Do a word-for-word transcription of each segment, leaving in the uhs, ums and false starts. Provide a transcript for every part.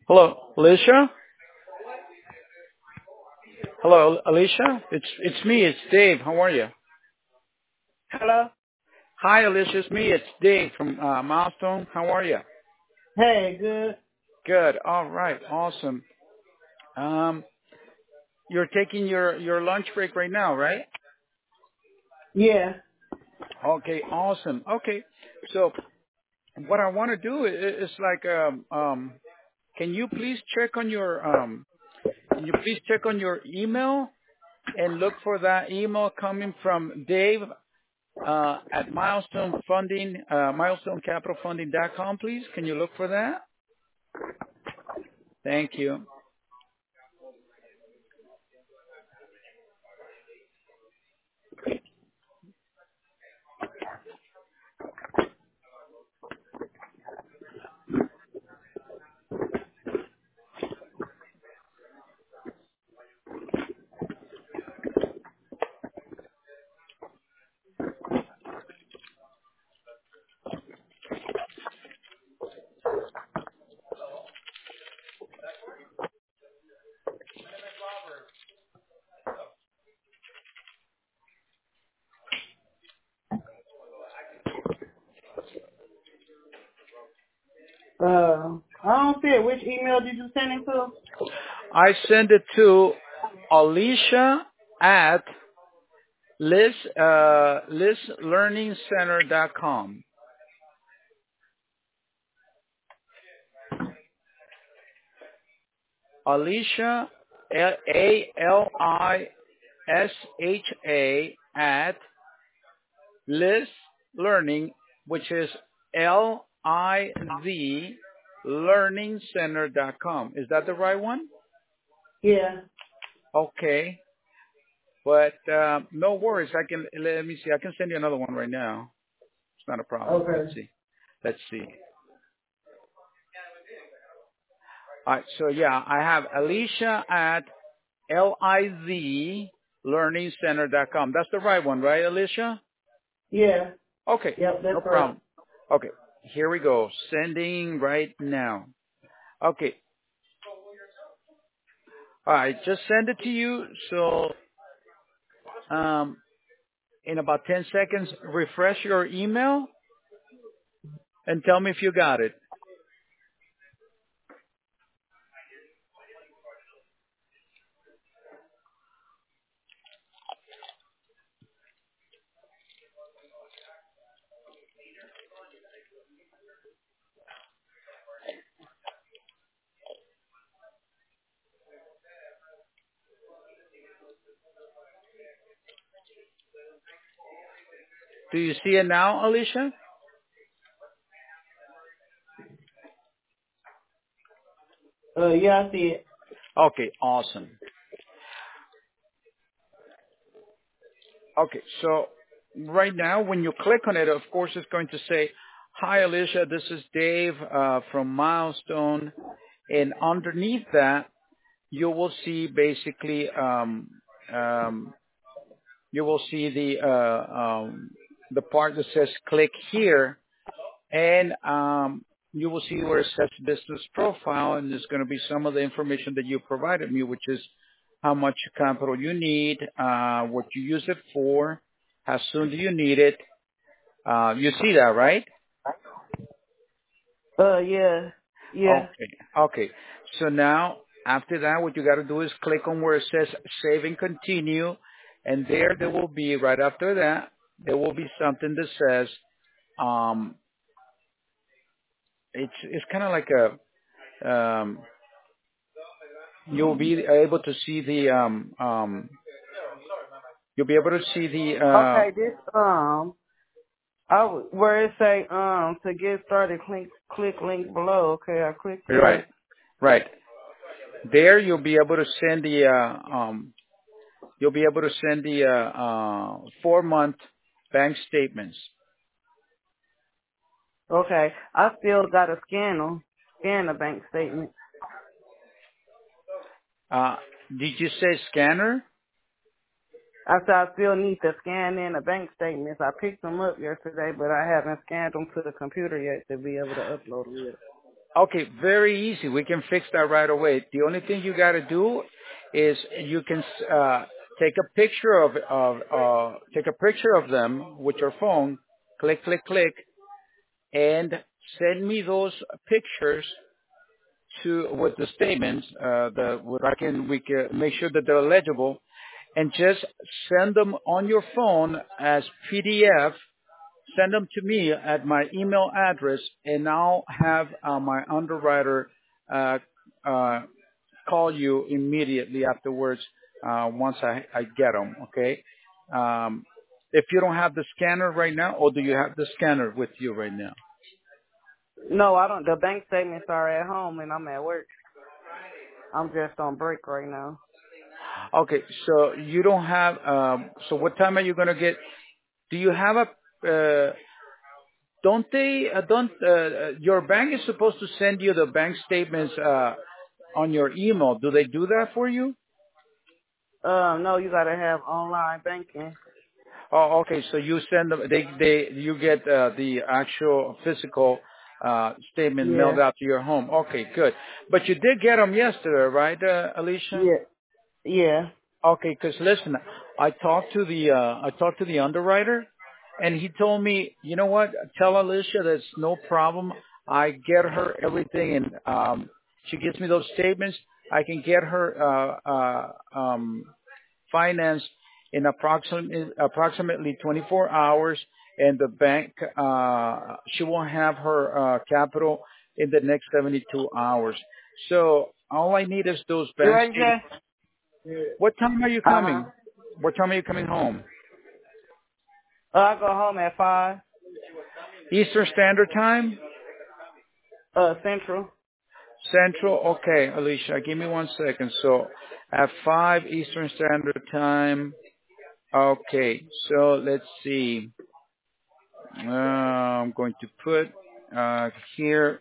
Hello, Alicia. Hello, Alicia. It's it's me. It's Dave. How are you? Hello? Hi, Alicia. It's me. It's Dave from uh, Milestone. How are you? Hey, good. Good. All right. Awesome. Um, you're taking your your lunch break right now, right? Yeah. Okay. Awesome. Okay. So what I want to do is, is like, um, um, can you please check on your um, can you please check on your email and look for that email coming from Dave uh, at Milestone Funding, uh, milestone capital funding dot com, please. Can you look for that? Thank you. Uh, I don't see it. Which email did you send it to? I send it to Alicia at Liz, uh, liz learning center dot com. Alicia, A L I S H A, at Liz Learning, which is L I Z learning center dot com. Is that the right one? Yeah. Okay. But uh, no worries. I can let me see. I can send you another one right now. It's not a problem. Let's Okay. see. Let's see. All right. So yeah, I have Alicia at L I Z learning center dot com. That's the right one, right, Alicia? Yeah. Okay. Yep, No that's right. problem. Okay. Here we go. Sending right now. Okay. All right. Just send it to you. So um, in about ten seconds, refresh your email and tell me if you got it. Do you see it now, Alicia? Uh, yeah, I see it. Okay, awesome. Okay, so right now when you click on it, of course, it's going to say, "Hi, Alicia, this is Dave uh, from Milestone," and underneath that, you will see basically um, um, you will see the uh, um, the part that says "Click here," and um, you will see where it says business profile, and there's going to be some of the information that you provided me, which is how much capital you need, uh, what you use it for, how soon do you need it. Uh, you see that, right? Uh, yeah. Yeah. Okay. Okay. So now, after that, what you got to do is click on where it says save and continue, and there, there will be, right after that, there will be something that says, um, it's, it's kind of like a, um, you'll be able to see the um um you'll be able to see the uh Okay, this, um, I, w- where it say, um, to get started, click, click link below. Okay, I clicked right, that. right, there you'll be able to send the uh um you'll be able to send the uh uh four month bank statements. Okay. I still got to scan them. Scan the bank statement. Uh did you say scanner? I said I still need to scan in the bank statements. I picked them up yesterday, but I haven't scanned them to the computer yet to be able to upload them yet. Okay, very easy. We can fix that right away. The only thing you got to do is you can uh, take a picture of of uh, take a picture of them with your phone. Click, click, click, and send me those pictures to with the statements. Uh, the what I can we can make sure that they're legible, and just send them on your phone as P D F. Send them to me at my email address, and I'll have uh, my underwriter uh, uh, call you immediately afterwards uh, once I, I get them. Okay. Um, if you don't have the scanner right now, or do you have the scanner with you right now? No, I don't. The bank statements are at home, and I'm at work. I'm just on break right now. Okay. So you don't have. Um, so what time are you going to get? Do you have a? Uh, don't they? Uh, don't uh, uh, your bank is supposed to send you the bank statements uh, on your email? Do they do that for you? Uh, no, you gotta have online banking. Oh, okay. So you send them. They they you get uh, the actual physical uh, statement mailed Yeah, out to your home. Okay, good. But you did get them yesterday, right, uh, Alicia? yeah, yeah. Okay, 'cause listen, I talked to the uh, I talked to the underwriter, and he told me, you know what? Tell Alicia that's no problem. I get her everything, and um, she gives me those statements. I can get her uh, uh, um, finance in approximately approximately twenty-four hours, and the bank uh, she won't have her uh, capital in the next seventy-two hours. So all I need is those You bank ready, statements. Jay? What time are you Uh huh. coming? What time are you coming home? Uh, I go home at five. Eastern Standard Time? Uh, Central. Central? Okay, Alicia, give me one second. So at five Eastern Standard Time. Okay, so let's see. Uh, I'm going to put uh, here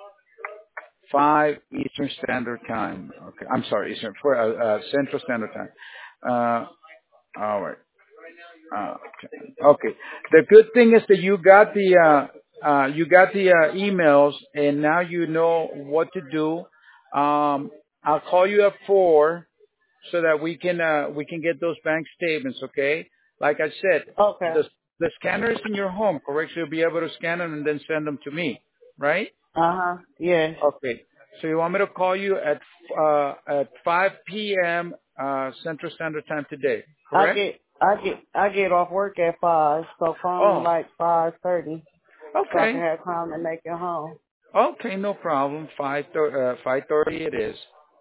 five Eastern Standard Time. Okay, I'm sorry, Eastern for uh, uh, Central Standard Time. Uh, all right. Uh, okay. Okay. The good thing is that you got the uh, uh, you got the uh, emails, and now you know what to do. Um, I'll call you at four so that we can uh, we can get those bank statements. Okay. Like I said, Okay. the the scanner is in your home, correct? So you'll be able to scan them and then send them to me, right? Uh huh. Yes. Okay. So you want me to call you at uh, at five p.m. Uh, Central Standard Time today, I correct? get I get I get off work at five, so call me Oh, like five thirty, so I can okay. have time to make it home. Okay, no problem. Five thir- uh, five thirty it is.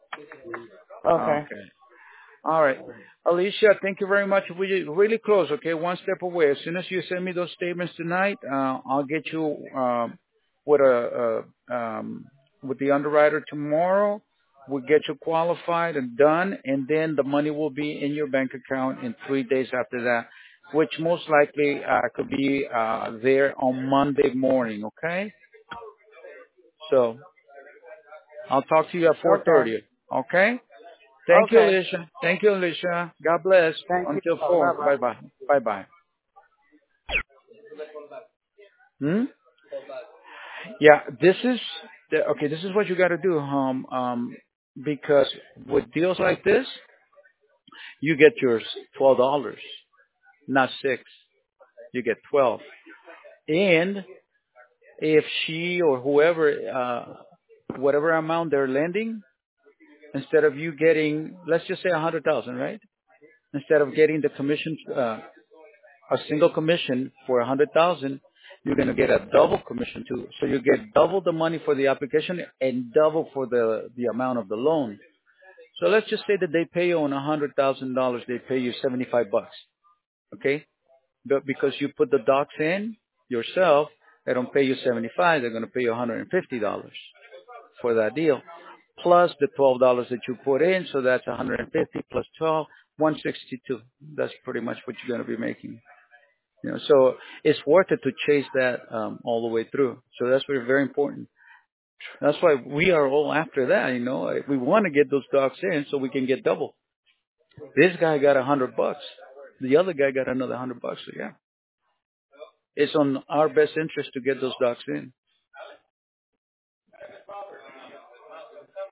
Okay. Okay. All right. Alicia, thank you very much. We really close. Okay, one step away. As soon as you send me those statements tonight, uh, I'll get you um, with a, a um, with the underwriter tomorrow. We'll get you qualified and done, and then the money will be in your bank account in three days after that, which most likely uh, could be uh, there on Monday morning. Okay. So I'll talk to you at Okay. four thirty. Okay? Thank you, Okay. Alicia. Thank you, Alicia. God bless. Thank you. Until Bye four. bye. Bye-bye. Bye-bye. Hmm? Yeah, this is, the, okay, this is what you got to do, um, um, because with deals like this, you get yours twelve dollars, not six. You get twelve. And if she or whoever, uh, whatever amount they're lending, instead of you getting, let's just say a hundred thousand, right? Instead of getting the commission, uh, a single commission for a hundred thousand, you're going to get a double commission too. So you get double the money for the application and double for the the amount of the loan. So let's just say that they pay you on a hundred thousand dollars, they pay you seventy five bucks. Okay, but because you put the docs in yourself, they don't pay you seventy five. They're going to pay you one hundred and fifty dollars for that deal, plus the twelve dollars that you put in. So that's one hundred and fifty plus twelve, one sixty two. That's pretty much what you're going to be making. You know, so it's worth it to chase that um, all the way through. So that's very, very important. That's why we are all after that. You know, Like, we want to get those docs in so we can get double. This guy got a hundred bucks. The other guy got another hundred bucks. So yeah, it's on our best interest to get those docs in.